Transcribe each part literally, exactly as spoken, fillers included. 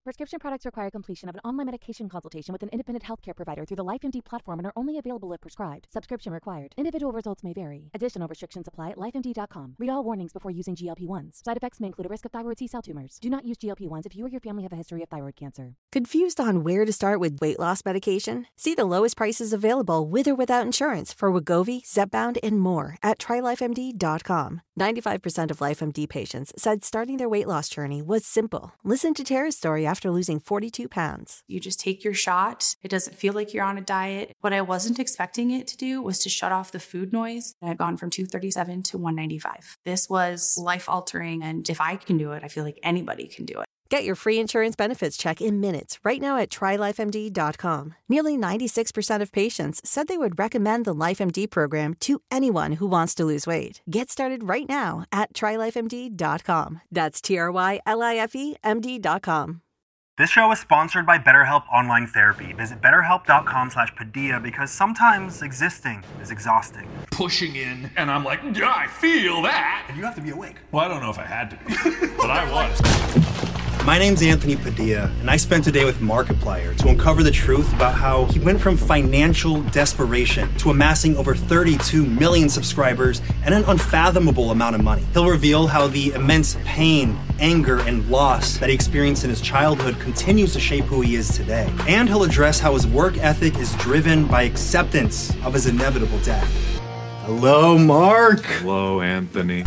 Prescription products require completion of an online medication consultation with an independent healthcare provider through the LifeMD platform and are only available if prescribed. Subscription required. Individual results may vary. Additional restrictions apply at life M D dot com. Read all warnings before using G L P one s. Side effects may include a risk of thyroid C-cell tumors. Do not use G L P one s if you or your family have a history of thyroid cancer. Confused on where to start with weight loss medication? See the lowest prices available with or without insurance for Wegovy, Zepbound, and more at try life M D dot com. ninety-five percent of LifeMD patients said starting their weight loss journey was simple. Listen to Tara's story after losing forty-two pounds. You just take your shot. It doesn't feel like you're on a diet. What I wasn't expecting it to do was to shut off the food noise. I've gone from two thirty-seven to one ninety-five. This was life-altering, and if I can do it, I feel like anybody can do it. Get your free insurance benefits check in minutes right now at try life M D dot com. Nearly ninety-six percent of patients said they would recommend the LifeMD program to anyone who wants to lose weight. Get started right now at try life M D dot com. That's T R Y L I F E M D dot com. This show is sponsored by BetterHelp Online Therapy. Visit betterhelp.com slash Padilla because sometimes existing is exhausting. Pushing in, and I'm like, yeah, I feel that. And you have to be awake. Well, I don't know if I had to be, but I was. My name's Anthony Padilla, and I spent today with Markiplier to uncover the truth about how he went from financial desperation to amassing over thirty-two million subscribers and an unfathomable amount of money. He'll reveal how the immense pain, anger, and loss that he experienced in his childhood continues to shape who he is today. And he'll address how his work ethic is driven by acceptance of his inevitable death. Hello, Mark. Hello, Anthony.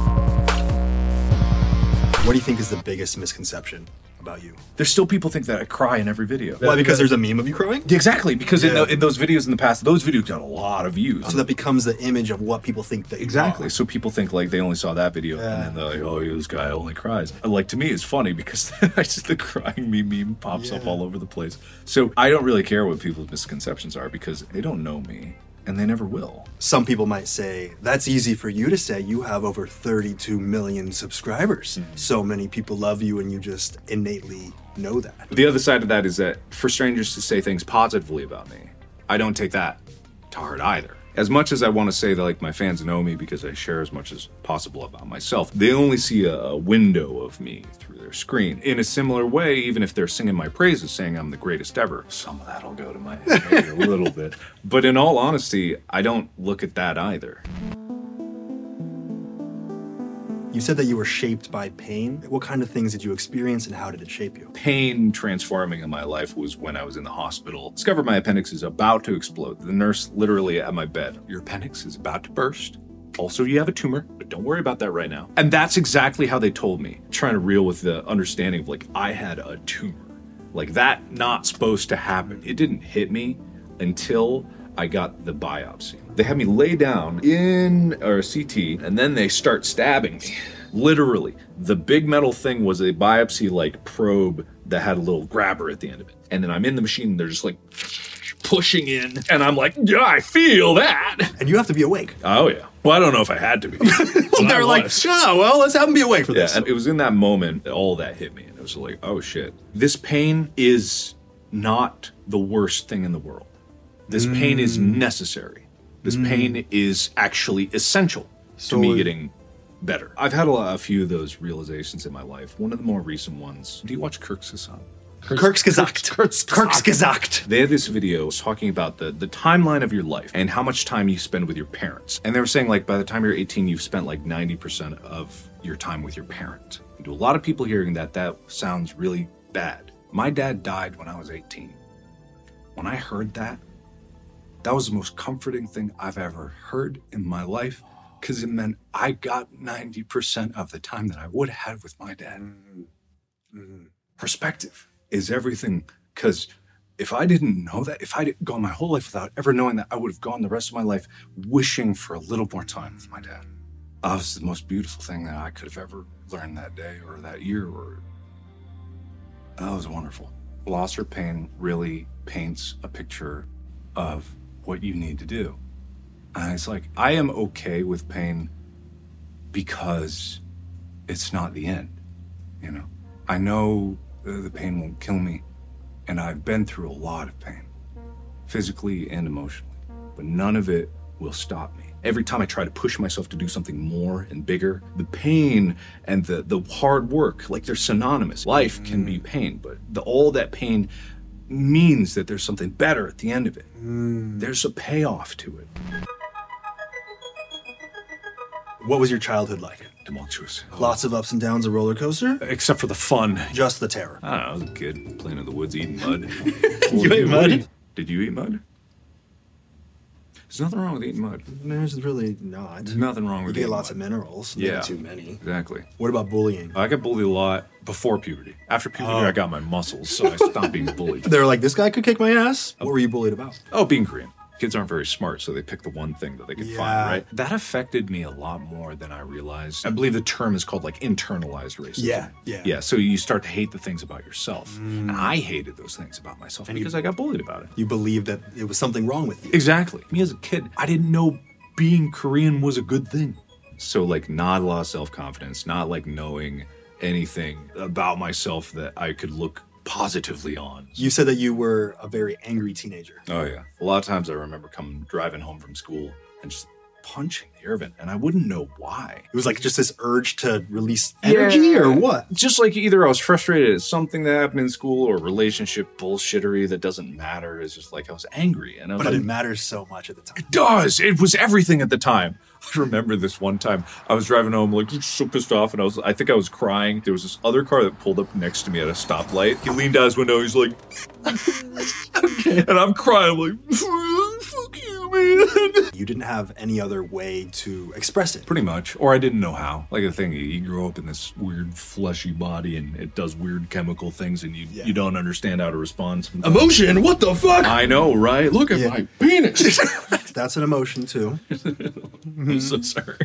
What do you think is the biggest misconception about you? There's still people think that I cry in every video. Why? Because there's a meme of you crying? Exactly, because Yeah. in, the, in those videos in the past, those videos got a lot of views. So that becomes the image of what people think that you Exactly. are. So people think like they only saw that video Yeah. and then they're like, oh, this guy only cries. And, like, to me, it's funny because I just the crying me meme pops up Yeah. all over the place. So I don't really care what people's misconceptions are because they don't know me and they never will. Some people might say, that's easy for you to say. You have over thirty-two million subscribers. Mm-hmm. So many people love you and you just innately know that. The other side of that is that for strangers to say things positively about me, I don't take that to heart either. As much as I want to say that like my fans know me because I share as much as possible about myself, they only see a, a window of me through their screen. In a similar way, even if they're singing my praises, saying I'm the greatest ever, some of that'll go to my head maybe a little bit. But in all honesty, I don't look at that either. You said that you were shaped by pain. What kind of things did you experience and how did it shape you? Pain transforming in my life was when I was in the hospital. Discovered my appendix is about to explode. The nurse literally at my bed, your appendix is about to burst. Also, you have a tumor, but don't worry about that right now. And that's exactly how they told me, trying to reel with the understanding of like, I had a tumor. Like that not supposed to happen. It didn't hit me until I got the biopsy. They had me lay down in or a C T, and then they start stabbing me. Literally, the big metal thing was a biopsy-like probe that had a little grabber at the end of it. And then I'm in the machine, and they're just like pushing in, and I'm like, yeah, I feel that. And you have to be awake. Oh yeah. Well, I don't know if I had to be. But They're I like, was. oh, well, let's have them be awake for Yeah, this. and it was in that moment that all that hit me, and it was like, oh shit. This pain is not the worst thing in the world. This mm. pain is necessary. This mm. pain is actually essential so to me getting better. I've had a, lot, a few of those realizations in my life. One of the more recent ones. Do you watch Kurzgesagt? Kurzgesagt. Kurzgesagt. They had this video talking about the, the timeline of your life and how much time you spend with your parents. And they were saying, like, by the time you're eighteen, you've spent like ninety percent of your time with your parent. And to a lot of people hearing that, that sounds really bad. My dad died when I was eighteen. When I heard that, that was the most comforting thing I've ever heard in my life because it meant I got ninety percent of the time that I would have had with my dad. Mm-hmm. Perspective is everything, because if I didn't know that, if I didn't go my whole life without ever knowing that, I would have gone the rest of my life wishing for a little more time with my dad. That was the most beautiful thing that I could have ever learned that day or that year. Or that was wonderful. Loss or pain really paints a picture of what you need to do. And it's like, I am okay with pain because it's not the end, you know? I know the pain won't kill me, and I've been through a lot of pain, physically and emotionally, but none of it will stop me. Every time I try to push myself to do something more and bigger, the pain and the, the hard work, like they're synonymous. Life mm. can be pain, but the, all that pain means that there's something better at the end of it. Mm. There's a payoff to it. What was your childhood like? Tumultuous. Lots of ups and downs, a roller coaster? Except for the fun. Just the terror. I don't know, I was a kid playing in the woods, eating mud. You ate mud? Did you eat mud? There's nothing wrong with eating mud. There's really not. There's nothing wrong with you eating get lots mud. of minerals. Yeah. Maybe too many. Exactly. What about bullying? I got bullied a lot before puberty. After puberty, Oh. I got my muscles, so I stopped being bullied. They were like, this guy could kick my ass? What were you bullied about? Oh, being Korean. Kids aren't very smart, so they pick the one thing that they can Yeah. find, right? That affected me a lot more than I realized. I believe the term is called like internalized racism. Yeah, yeah. Yeah, so you start to hate the things about yourself. Mm. And I hated those things about myself And because you- I got bullied about it. You believed that it was something wrong with you. Exactly. Me as a kid, I didn't know being Korean was a good thing. So like not a lot of self-confidence, not like knowing anything about myself that I could look positively on. You said that you were a very angry teenager. Oh yeah. A lot of times I remember coming driving home from school and just punching the air vent, and I wouldn't know why. It was like just this urge to release energy Yeah. or what? Just like either I was frustrated at something that happened in school or relationship bullshittery that doesn't matter. It's just like I was angry. And I was But it like, didn't matter so much at the time. it does. It was everything at the time. I remember this one time I was driving home like so pissed off, and I was I think I was crying. There was this other car that pulled up next to me at a stoplight. He leaned out his window. He's like, and I'm crying. I'm like, fuck you, man. You didn't have any other way to express it. Pretty much. Or I didn't know how. Like the thing, you grow up in this weird fleshy body and it does weird chemical things and you Yeah. you don't understand how to respond sometimes. Emotion? What the fuck? I know, right? Look at Yeah. my penis. That's an emotion too. I'm so sorry.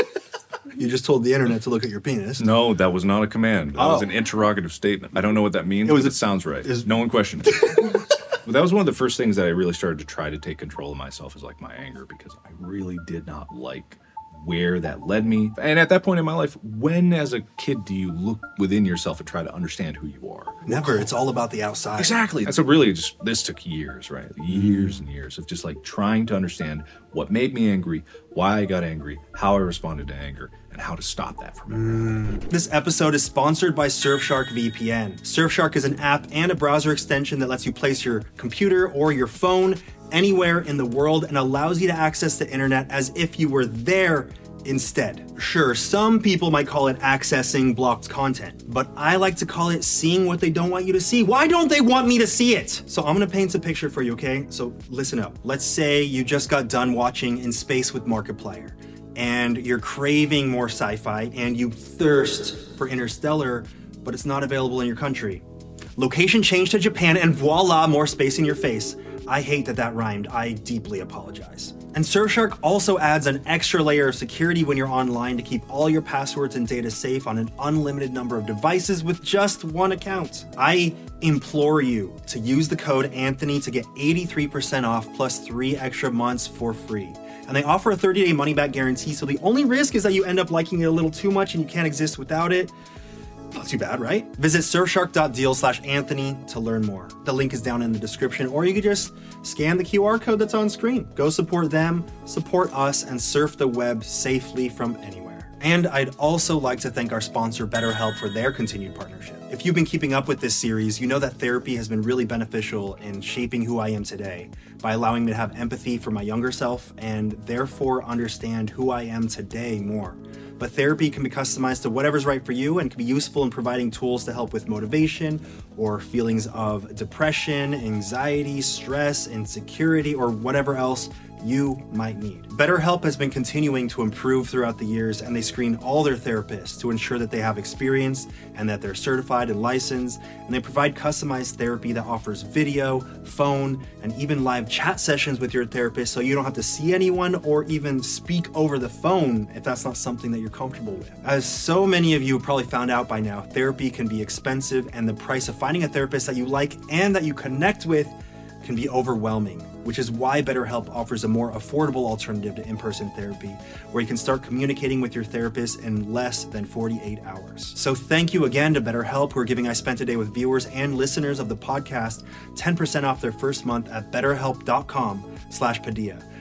You just told the internet to look at your penis. No, that was not a command. That was Oh. an interrogative statement. I don't know what that means, It was but a- it sounds right. is- No one questioned it. But that was one of the first things that I really started to try to take control of myself, is like my anger, because I really did not like where that led me. And at that point in my life, when as a kid do you look within yourself and try to understand who you are? Never. It's all about the outside. Exactly. And so really just, this took years, right? Years and years of just like trying to understand what made me angry, why I got angry, how I responded to anger, and how to stop that from ever. This episode is sponsored by Surfshark V P N. Surfshark is an app and a browser extension that lets you place your computer or your phone anywhere in the world and allows you to access the internet as if you were there instead. Sure, some people might call it accessing blocked content, but I like to call it seeing what they don't want you to see. Why don't they want me to see it? So I'm gonna paint a picture for you, okay? So listen up. Let's say you just got done watching In Space with Markiplier, and you're craving more sci-fi and you thirst for Interstellar, but it's not available in your country. Location change to Japan and voila, more space in your face. I hate that that rhymed. I deeply apologize. And Surfshark also adds an extra layer of security when you're online to keep all your passwords and data safe on an unlimited number of devices with just one account. I implore you to use the code Anthony to get eighty-three percent off plus three extra months for free. And they offer a thirty-day money-back guarantee, so the only risk is that you end up liking it a little too much and you can't exist without it. Not too bad, right? Visit surfshark.deal slash Anthony to learn more. The link is down in the description, or you could just scan the Q R code that's on screen. Go support them, support us, and surf the web safely from anywhere. And I'd also like to thank our sponsor, BetterHelp, for their continued partnership. If you've been keeping up with this series, you know that therapy has been really beneficial in shaping who I am today by allowing me to have empathy for my younger self and therefore understand who I am today more. But therapy can be customized to whatever's right for you and can be useful in providing tools to help with motivation or feelings of depression, anxiety, stress, insecurity, or whatever else you might need. BetterHelp has been continuing to improve throughout the years, and they screen all their therapists to ensure that they have experience and that they're certified and licensed, and they provide customized therapy that offers video, phone, and even live chat sessions with your therapist, so you don't have to see anyone or even speak over the phone if that's not something that you're comfortable with. As so many of you have probably found out by now, therapy can be expensive, and the price of finding a therapist that you like and that you connect with can be overwhelming, which is why BetterHelp offers a more affordable alternative to in-person therapy, where you can start communicating with your therapist in less than forty-eight hours. So thank you again to BetterHelp, who are giving I Spent a Day with viewers and listeners of the podcast ten percent off their first month at betterhelp.com slash Padilla.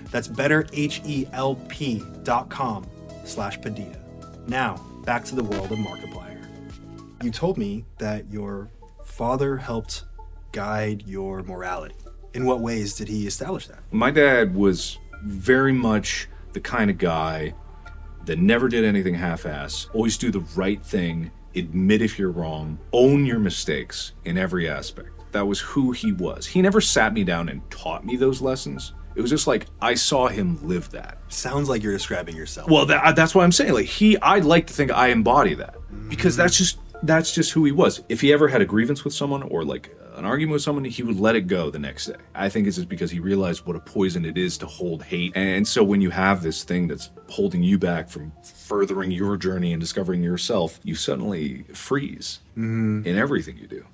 That's better H E L P dot com slash Padilla. Now, back to the world of Markiplier. You told me that your father helped guide your morality. In what ways did he establish that? My dad was very much the kind of guy that never did anything half-ass, always do the right thing, admit if you're wrong, own your mistakes in every aspect. That was who he was. He never sat me down and taught me those lessons. It was just like, I saw him live that. Sounds like you're describing yourself. Well, that, that's what I'm saying. Like, he, I'd like to think I embody that. Because that's just, that's just who he was. If he ever had a grievance with someone or like an argument with someone, he would let it go the next day. I think it's just because he realized what a poison it is to hold hate. And so when you have this thing that's holding you back from furthering your journey and discovering yourself, you suddenly freeze mm. in everything you do.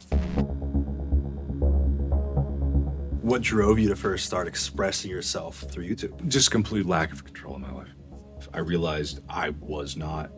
What drove you to first start expressing yourself through YouTube? Just complete lack of control in my life. I realized I was not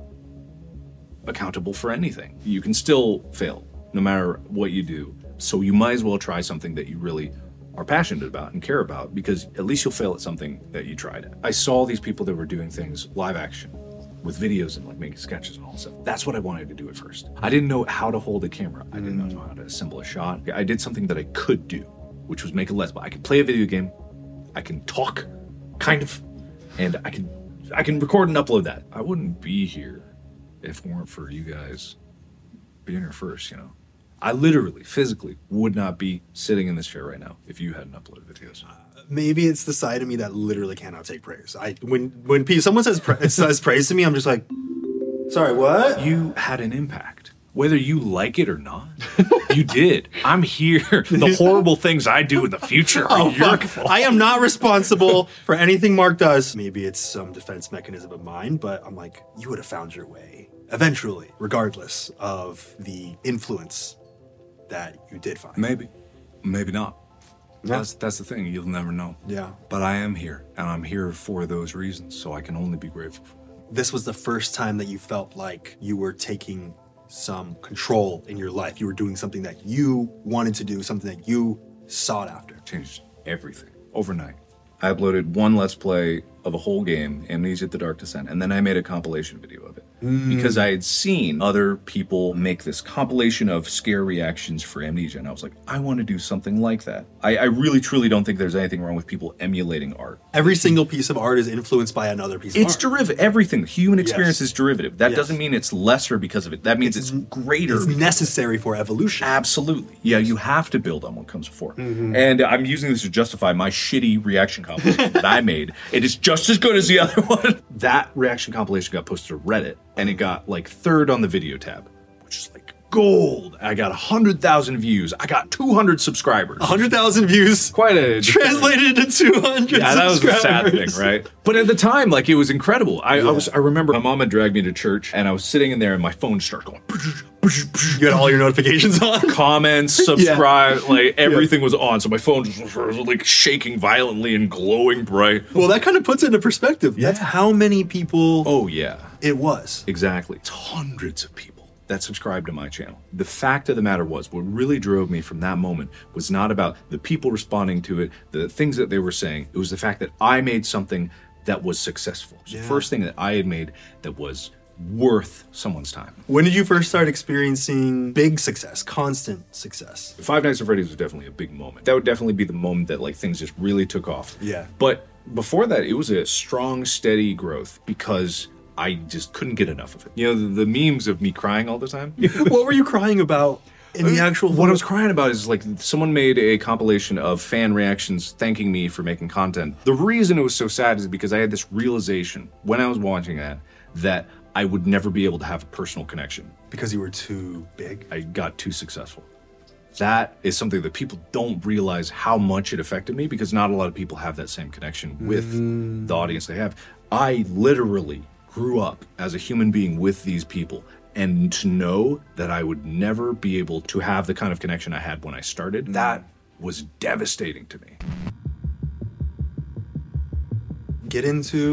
accountable for anything. You can still fail no matter what you do. So you might as well try something that you really are passionate about and care about, because at least you'll fail at something that you tried at. I saw these people that were doing things live action with videos and like making sketches and all that stuff. That's what I wanted to do at first. I didn't know how to hold a camera. I didn't know how to assemble a shot. I did something that I could do, which was make a Let's Play. I can play a video game, I can talk, kind of, and I can I can record and upload that. I wouldn't be here if it weren't for you guys being here first, you know. I literally, physically would not be sitting in this chair right now if you hadn't uploaded videos. Maybe it's the side of me that literally cannot take praise. I when when pe- someone says pra- says praise to me, I'm just like, sorry, what? You had an impact. Whether you like it or not, you did. I'm here. The horrible things I do in the future are Oh, your fuck. fault. I am not responsible for anything Mark does. Maybe it's some defense mechanism of mine, but I'm like, you would have found your way eventually, regardless of the influence that you did find. Maybe. Maybe not. Yeah. That's, that's the thing. You'll never know. Yeah. But I am here, and I'm here for those reasons, so I can only be grateful for that. This was the first time that you felt like you were taking some control in your life. You were doing something that you wanted to do, something that you sought after. Changed everything overnight. I uploaded one Let's Play of a whole game, Amnesia: The Dark Descent, and then I made a compilation video of it. Mm. Because I had seen other people make this compilation of scare reactions for Amnesia, and I was like, I want to do something like that. I, I really, truly don't think there's anything wrong with people emulating art. Every single piece of art is influenced by another piece of It's art. derivative. Everything. Human experience Yes. is derivative. That Yes. doesn't mean it's lesser because of it. That means it's, it's greater. It's necessary for evolution. Absolutely. Yeah, you have to build on what comes before. Mm-hmm. And I'm using this to justify my shitty reaction compilation that I made. It is just as good as the other one. That reaction compilation got posted to Reddit, and it got like third on the video tab, which is like gold. I got one hundred thousand views. I got two hundred subscribers. one hundred thousand views. Quite a... Translated into two hundred Yeah, that was a sad subscribers. thing, right? But at the time, like, it was incredible. I, yeah. I was. I remember my mom had dragged me to church, and I was sitting in there, and my phone started going... You had all your notifications on? Comments, subscribe, yeah. like, everything yeah. was on. So my phone just was, like, shaking violently and glowing bright. Well, that kind of puts it into perspective. Yeah. That's how many people... Oh, yeah. It was. Exactly. It's hundreds of people that subscribed to my channel. The fact of the matter was, what really drove me from that moment was not about the people responding to it, the things that they were saying. It was the fact that I made something that was successful. It was yeah. the first thing that I had made that was worth someone's time. When did you first start experiencing big success, constant success? Five Nights at Freddy's was definitely a big moment. That would definitely be the moment that like things just really took off. Yeah. But before that, it was a strong, steady growth because I just couldn't get enough of it. You know, the, the memes of me crying all the time. What were you crying about in the actual... What I was crying about is like someone made a compilation of fan reactions thanking me for making content. The reason it was so sad is because I had this realization when I was watching that, that I would never be able to have a personal connection. Because you were too big? I got too successful. That is something that people don't realize how much it affected me because not a lot of people have that same connection with mm. the audience they have. I literally grew up as a human being with these people, and to know that I would never be able to have the kind of connection I had when I started, mm. that was devastating to me. Get into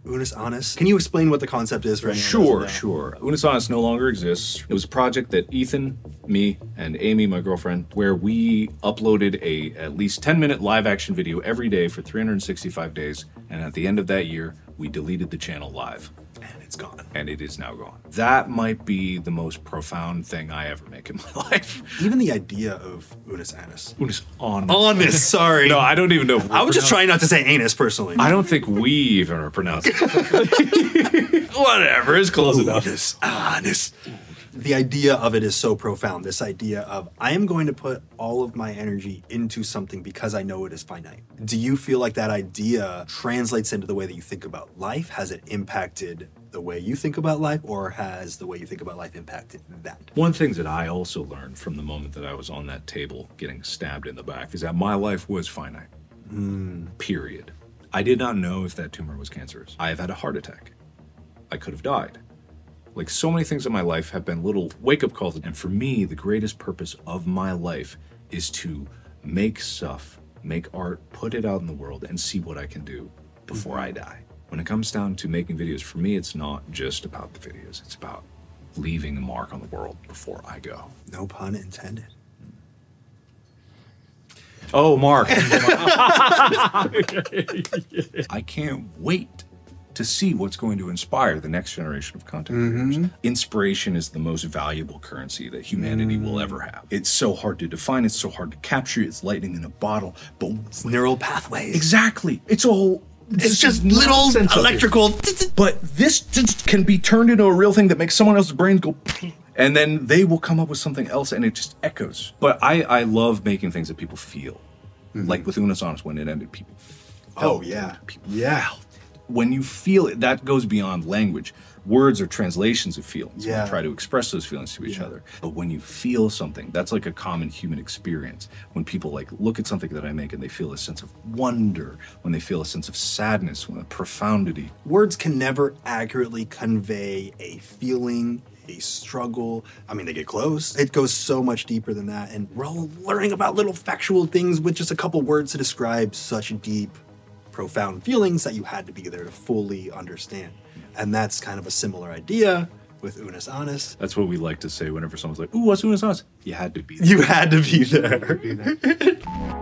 Unus Annus. Can you explain what the concept is for anyone? Sure, sure. Unus Annus no longer exists. It was a project that Ethan, me, and Amy, my girlfriend, where we uploaded a at least ten minute live action video every day for three hundred sixty-five days, and at the end of that year, we deleted the channel live. And it's gone. And it is now gone. That might be the most profound thing I ever make in my life. Even the idea of Unus Annus. Unus Annus. Annus, sorry. No, I don't even know. If I was just trying not to say anus, personally. I don't think we even are pronouncing it. Whatever, it's close enough. Unus Annus. The idea of it is so profound. This idea of, I am going to put all of my energy into something because I know it is finite. Do you feel like that idea translates into the way that you think about life? Has it impacted the way you think about life, or has the way you think about life impacted that? One of the things that I also learned from the moment that I was on that table getting stabbed in the back is that my life was finite. Mm. Period. I did not know if that tumor was cancerous. I have had a heart attack. I could have died. Like, so many things in my life have been little wake-up calls. And for me, the greatest purpose of my life is to make stuff, make art, put it out in the world, and see what I can do before I die. When it comes down to making videos, for me, it's not just about the videos. It's about leaving a mark on the world before I go. No pun intended. Oh, Mark. I can't wait to see what's going to inspire the next generation of content creators. Mm-hmm. Inspiration is the most valuable currency that humanity mm. will ever have. It's so hard to define, it's so hard to capture, it's lightning in a bottle, but it's neural pathways. Exactly. It's all It's just little electrical. But this just can be turned into a real thing that makes someone else's brains go, and then they will come up with something else, and it just echoes. But I, I love making things that people feel. Mm-hmm. Like with Unus Annus, when it ended, people felt Oh, yeah. it. People Yeah. felt it. When you feel it, that goes beyond language. Words are translations of feelings. Yeah. We try to express those feelings to each yeah. other. But when you feel something, that's like a common human experience. When people like look at something that I make and they feel a sense of wonder, when they feel a sense of sadness, when a profundity. Words can never accurately convey a feeling, a struggle. I mean, they get close. It goes so much deeper than that. And we're all learning about little factual things with just a couple words to describe such deep, profound feelings that you had to be there to fully understand. And that's kind of a similar idea with Unus Annus. That's what we like to say whenever someone's like, ooh, what's Unus Annus? You had to be there. You had to be there.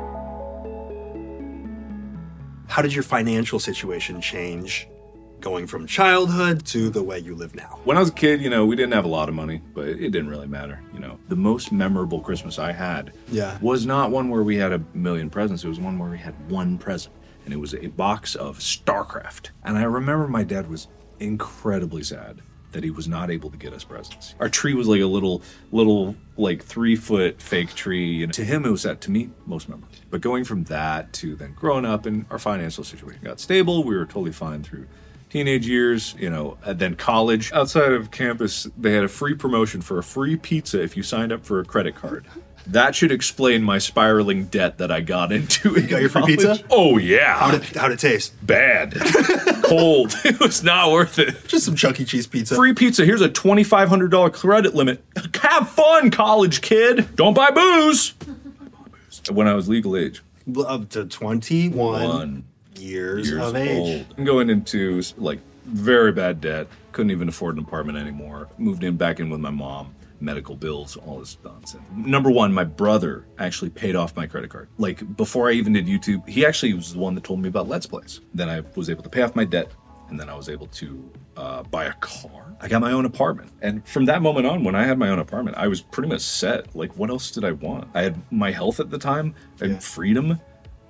How did your financial situation change going from childhood to the way you live now? When I was a kid, you know, we didn't have a lot of money, but it didn't really matter. You know, the most memorable Christmas I had yeah. was not one where we had a million presents. It was one where we had one present. And it was a box of StarCraft. And I remember my dad was incredibly sad that he was not able to get us presents. Our tree was like a little, little, like three foot fake tree. And to him, it was that, to me, most memorable. But going from that to then growing up and our financial situation got stable, we were totally fine through teenage years, you know, and then college. Outside of campus, they had a free promotion for a free pizza if you signed up for a credit card. That should explain my spiraling debt that I got into. You got your free pizza? Oh, yeah. How'd it, how'd it taste? Bad. Cold. It was not worth it. Just some Chuck E. Cheese pizza. Free pizza. Here's a twenty-five hundred dollars credit limit. Have fun, college kid. Don't buy booze. When I was legal age. Up to twenty-one One years, years of age. Old. I'm going into, like, very bad debt. Couldn't even afford an apartment anymore. Moved in back in with my mom. Medical bills, all this nonsense. Number one, my brother actually paid off my credit card. Like, before I even did YouTube, he actually was the one that told me about Let's Plays. Then I was able to pay off my debt, and then I was able to uh, buy a car. I got my own apartment. And from that moment on, when I had my own apartment, I was pretty much set. Like, what else did I want? I had my health at the time, and yeah. freedom. Like,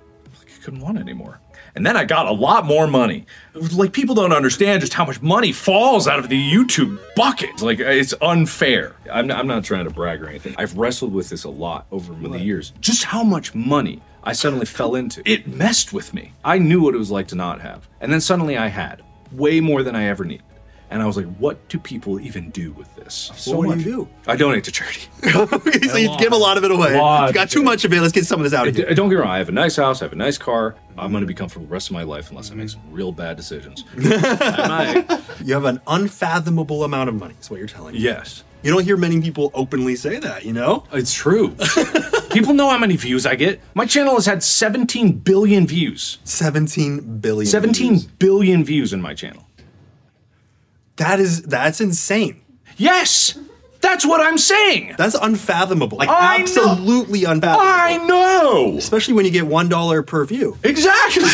I couldn't want it anymore. And then I got a lot more money. Like, people don't understand just how much money falls out of the YouTube bucket. Like, it's unfair. I'm not, I'm not trying to brag or anything. I've wrestled with this a lot over the years. Just how much money I suddenly fell into. It messed with me. I knew what it was like to not have. And then suddenly I had way more than I ever needed. And I was like, what do people even do with this? So what much. do you do? I donate to charity. Okay, so you give a lot of it away. If you got too much of it, let's get some of this out of here. Don't get me wrong, I have a nice house, I have a nice car. I'm going to be comfortable the rest of my life unless I make some real bad decisions. I might. You have an unfathomable amount of money, is what you're telling me. Yes. You don't hear many people openly say that, you know? It's true. People know how many views I get. My channel has had seventeen billion views. seventeen billion seventeen views. billion views in my channel. That is, that's insane. Yes! That's what I'm saying! That's unfathomable. Like, I know. absolutely unfathomable. I know! Especially when you get one dollar per view. Exactly!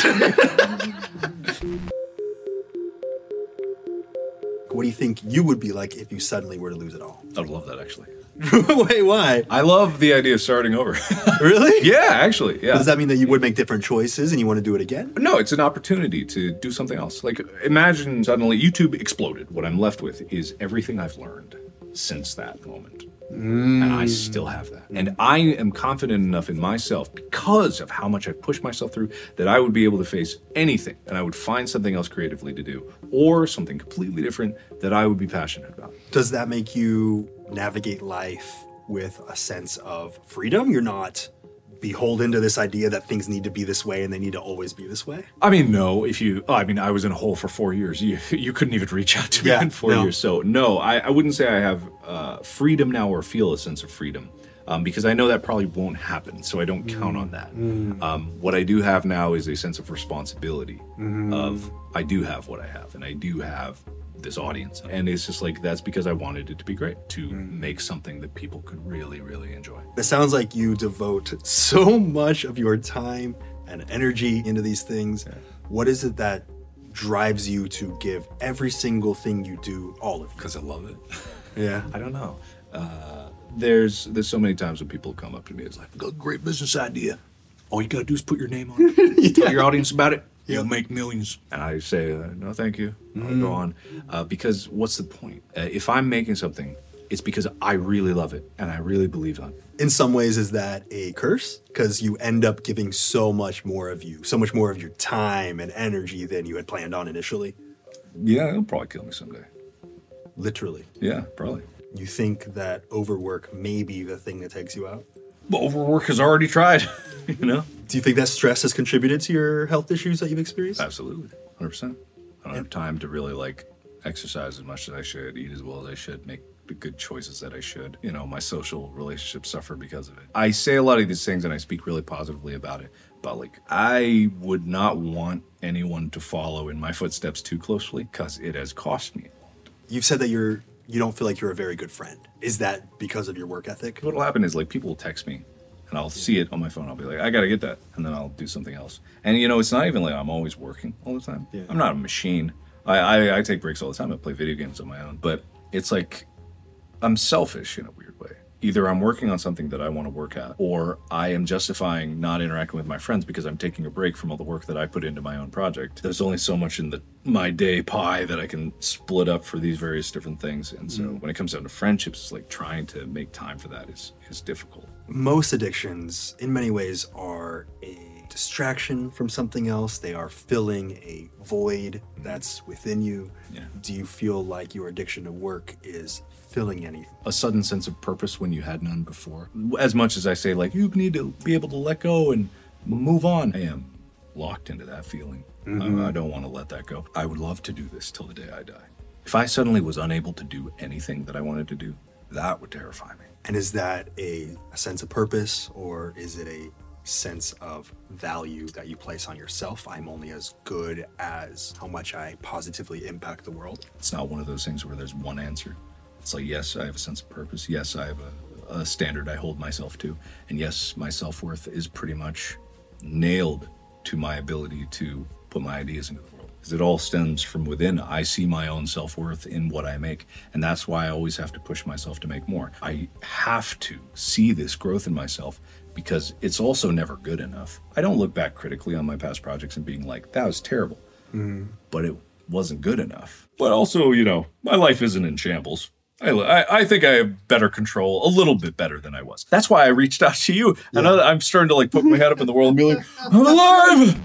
What do you think you would be like if you suddenly were to lose it all? I would love that, actually. Wait, why? I love the idea of starting over. Really? Yeah, actually, yeah. Does that mean that you would make different choices and you want to do it again? No, it's an opportunity to do something else. Like, imagine suddenly YouTube exploded. What I'm left with is everything I've learned since that moment. Mm. And I still have that. And I am confident enough in myself because of how much I've pushed myself through that I would be able to face anything and I would find something else creatively to do or something completely different that I would be passionate about. Does that make you navigate life with a sense of freedom? You're not beholden to this idea that things need to be this way and they need to always be this way? I mean, no, if you, oh, I mean, I was in a hole for four years. You you couldn't even reach out to me yeah, in four no. years. So no, I, I wouldn't say I have uh, freedom now or feel a sense of freedom um, because I know that probably won't happen. So I don't mm. count on that. Mm. Um, what I do have now is a sense of responsibility mm. of I do have what I have and I do have this audience. And it's just like, that's because I wanted it to be great, to mm. make something that people could really, really enjoy. It sounds like you devote so much of your time and energy into these things. Yeah. What is it that drives you to give every single thing you do all of it? Because I love it. Yeah. I don't know. Uh, there's there's so many times when people come up to me, it's like, I've got a great business idea. All you gotta do is put your name on it. yeah. Tell your audience about it. You'll make millions. And I say, uh, no, thank you. I'll mm. go on. Uh, because what's the point? Uh, if I'm making something, it's because I really love it and I really believe in it. In some ways, is that a curse? Because you end up giving so much more of you, so much more of your time and energy than you had planned on initially. Yeah, it'll probably kill me someday. Literally. Yeah, probably. You think that overwork may be the thing that takes you out? Well, overwork has already tried, you know? Do you think that stress has contributed to your health issues that you've experienced? Absolutely, one hundred percent. I don't have time to really, like, exercise as much as I should, eat as well as I should, make the good choices that I should. You know, my social relationships suffer because of it. I say a lot of these things and I speak really positively about it, but, like, I would not want anyone to follow in my footsteps too closely because it has cost me. You've said that you're, you don't feel like you're a very good friend. Is that because of your work ethic? What'll happen is, like, people will text me and I'll see it on my phone. I'll be like, I gotta get that. And then I'll do something else. And, you know, it's not even like I'm always working all the time. Yeah. I'm not a machine. I, I, I take breaks all the time. I play video games on my own. But it's like I'm selfish in a weird way. Either I'm working on something that I want to work at, or I am justifying not interacting with my friends because I'm taking a break from all the work that I put into my own project. There's only so much in the my day pie that I can split up for these various different things. And so mm. when it comes down to friendships, it's like trying to make time for that is, is difficult. Most addictions, in many ways, are a distraction from something else. They are filling a void that's within you. Yeah. Do you feel like your addiction to work is filling anything? A sudden sense of purpose when you had none before. As much as I say, like, you need to be able to let go and move on, I am locked into that feeling. Mm-hmm. I, I don't want to let that go. I would love to do this till the day I die. If I suddenly was unable to do anything that I wanted to do, that would terrify me. And is that a, a sense of purpose, or is it a sense of value that you place on yourself? I'm only as good as how much I positively impact the world. It's not one of those things where there's one answer. It's like, yes, I have a sense of purpose. Yes, I have a, a standard I hold myself to. And yes, my self-worth is pretty much nailed to my ability to put my ideas into the world. Because it all stems from within. I see my own self-worth in what I make. And that's why I always have to push myself to make more. I have to see this growth in myself because it's also never good enough. I don't look back critically on my past projects and being like, that was terrible. Mm-hmm. But it wasn't good enough. But also, you know, my life isn't in shambles. I, I, I think I have better control, a little bit better than I was. That's why I reached out to you. Yeah. And I, I'm starting to like poke my head up in the world and be like, I'm alive!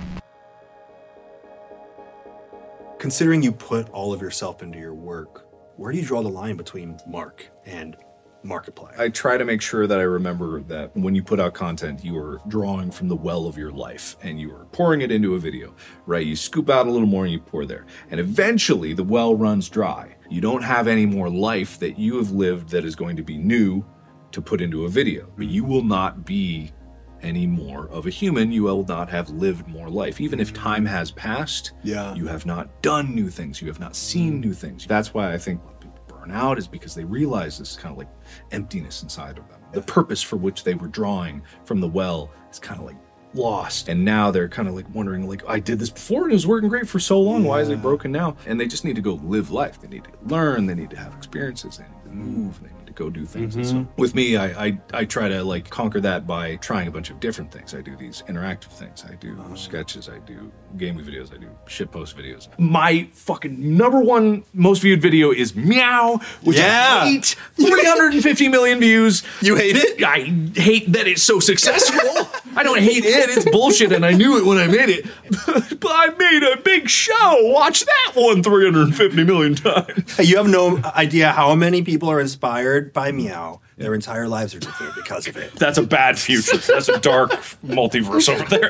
Considering you put all of yourself into your work, where do you draw the line between Mark and Markiplier. I try to make sure that I remember that when you put out content, you are drawing from the well of your life and you are pouring it into a video, right? You scoop out a little more and you pour there. And eventually the well runs dry. You don't have any more life that you have lived that is going to be new to put into a video. But you will not be any more of a human. You will not have lived more life. Even if time has passed, yeah. you have not done new things. You have not seen new things. That's why I think out is because they realize this kind of like emptiness inside of them. The purpose for which they were drawing from the well is kind of like lost. And now they're kind of like wondering, like, I did this before and it was working great for so long. Yeah. Why is it broken now? And they just need to go live life. They need to learn. They need to have experiences. They need to move. They need to go do things. Mm-hmm. And so with me, I, I I try to like conquer that by trying a bunch of different things. I do these interactive things. I do oh. sketches. I do gaming videos. I do shitpost videos. My fucking number one most viewed video is Meow, which yeah. I hate. three hundred fifty million views. You hate it? I hate that it's so successful. I don't hate it. It's bullshit, and I knew it when I made it. But I made a big show. Watch that one three hundred fifty million times. You have no idea how many people are inspired by Meow. Their entire lives are different because of it. That's a bad future. That's a dark multiverse over there.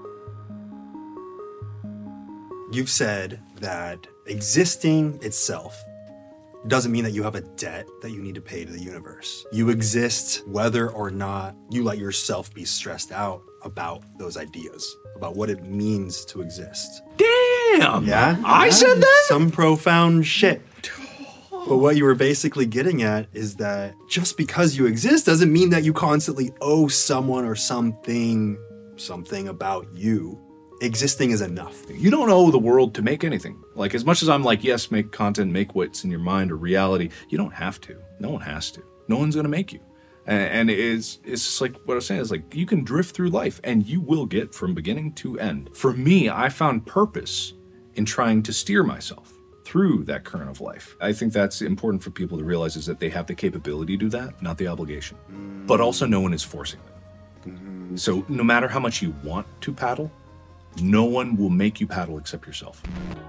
You've said that existing itself doesn't mean that you have a debt that you need to pay to the universe. You exist whether or not you let yourself be stressed out about those ideas, about what it means to exist. Damn! Yeah? I yeah. said that? Some profound shit. But what you were basically getting at is that just because you exist doesn't mean that you constantly owe someone or something, something about you. Existing is enough. You don't owe the world to make anything. Like, as much as I'm like, yes, make content, make what's in your mind or reality, you don't have to. No one has to. No one's going to make you. And, and it's, it's just like what I was saying is like, you can drift through life and you will get from beginning to end. For me, I found purpose in trying to steer myself through that current of life. I think that's important for people to realize is that they have the capability to do that, not the obligation. Mm. But also no one is forcing them. Mm-hmm. So no matter how much you want to paddle, no one will make you paddle except yourself.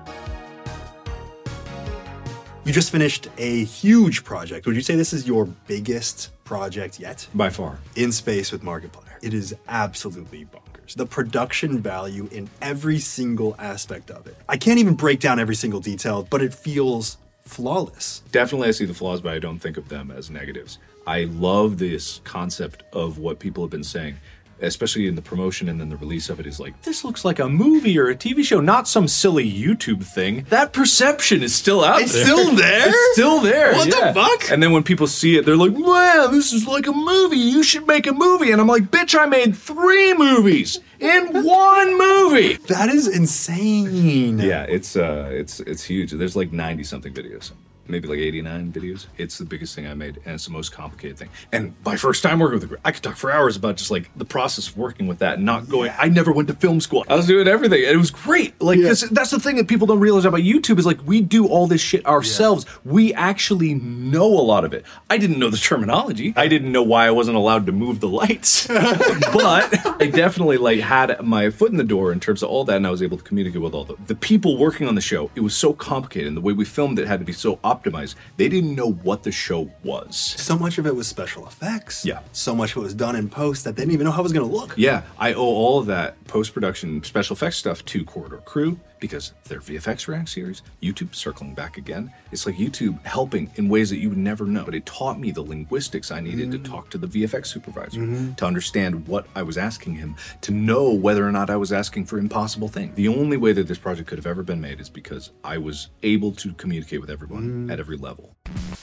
You just finished a huge project. Would you say this is your biggest project yet? By far. In Space with Markiplier. It is absolutely bonkers. The production value in every single aspect of it. I can't even break down every single detail, but it feels flawless. Definitely I see the flaws, but I don't think of them as negatives. I love this concept of what people have been saying, especially in the promotion and then the release of it, is like, this looks like a movie or a T V show, not some silly YouTube thing. That perception is still out it's there. It's still there? It's still there. What yeah. the fuck? And then when people see it, they're like, wow, this is like a movie. You should make a movie. And I'm like, bitch, I made three movies in one movie. That is insane. Yeah, it's uh, it's it's huge. There's like ninety something videos. Maybe like eighty-nine videos. It's the biggest thing I made, and it's the most complicated thing. And my first time working with a group, I could talk for hours about just like the process of working with that and not going, yeah. I never went to film school. I was doing everything, and it was great. Like, yeah. 'cause that's the thing that people don't realize about YouTube is like, we do all this shit ourselves. Yeah. We actually know a lot of it. I didn't know the terminology. I didn't know why I wasn't allowed to move the lights. But I definitely like had my foot in the door in terms of all that, and I was able to communicate with all the, the people working on the show. It was so complicated, and the way we filmed it had to be so optimized. They didn't know what the show was. So much of it was special effects. Yeah. So much of it was done in post that they didn't even know how it was going to look. Yeah. I owe all of that post-production special effects stuff to Corridor Crew because their V F X React series, YouTube circling back again. It's like YouTube helping in ways that you would never know. But it taught me the linguistics I needed mm-hmm. to talk to the V F X supervisor, mm-hmm. to understand what I was asking him, to know whether or not I was asking for impossible things. The only way that this project could have ever been made is because I was able to communicate with everyone mm-hmm. at every level.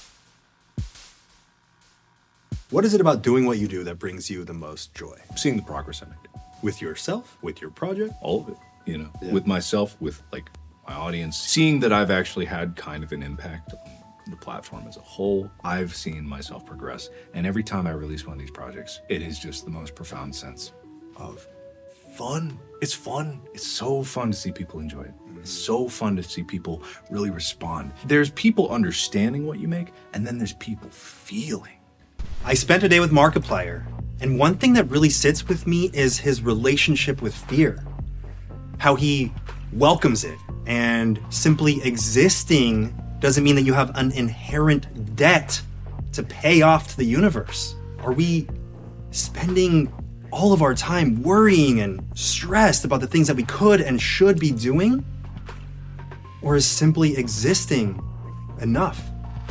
What is it about doing what you do that brings you the most joy? Seeing the progress I made. With yourself, with your project? All of it, you know, yeah. with myself, with like my audience. Seeing that I've actually had kind of an impact on the platform as a whole, I've seen myself progress. And every time I release one of these projects, it is just the most profound sense of fun. It's fun. It's so fun to see people enjoy it. Mm-hmm. It's so fun to see people really respond. There's people understanding what you make, and then there's people feeling. I spent a day with Markiplier, and one thing that really sits with me is his relationship with fear. How he welcomes it, and simply existing doesn't mean that you have an inherent debt to pay off to the universe? Are we spending all of our time worrying and stressed about the things that we could and should be doing? Or is simply existing enough?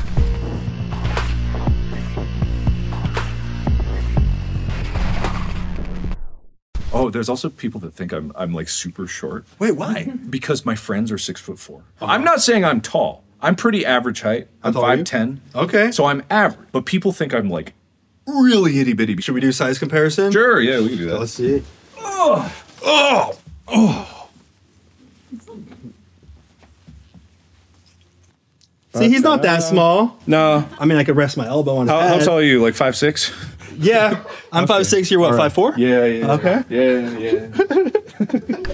Oh, there's also people that think I'm I'm like super short. Wait, why? Because my friends are six foot four. Uh-huh. I'm not saying I'm tall. I'm pretty average height. I'm five ten. Okay. So I'm average. But people think I'm like really itty bitty. Should we do size comparison? Sure, yeah, we can do that. Let's see. Oh, oh, oh. See, he's not that small. No. I mean, I could rest my elbow on his How, head. how tall are you? Like five six? Yeah. I'm Okay. five six. You're what, All right. five four? Yeah, yeah. Okay. Yeah, yeah.